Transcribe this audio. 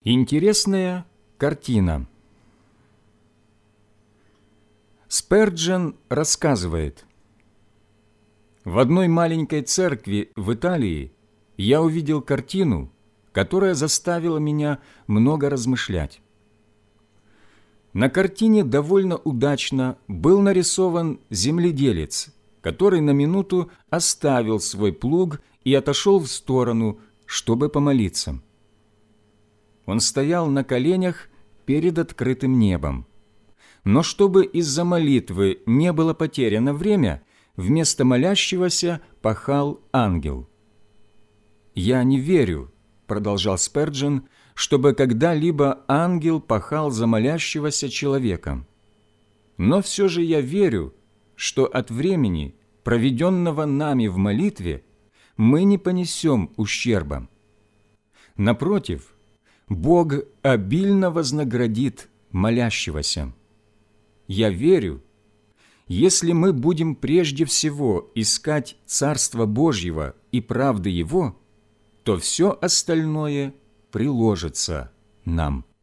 Интересная картина. Спurgeon рассказывает: «В одной маленькой церкви в Италии я увидел картину, которая заставила меня много размышлять. На картине довольно удачно был нарисован земледелец, который на минуту оставил свой плуг и отошел в сторону, чтобы помолиться. Он стоял на коленях перед открытым небом. Но чтобы из-за молитвы не было потеряно время, вместо молящегося пахал ангел. «Я не верю, — продолжал Спurgeon, — чтобы когда-либо ангел пахал за молящегося человека. Но все же я верю, что от времени, проведенного нами в молитве, мы не понесем ущерба. Напротив, Бог обильно вознаградит молящегося. Я верю, если мы будем прежде всего искать Царства Божьего и правды Его, то все остальное приложится нам».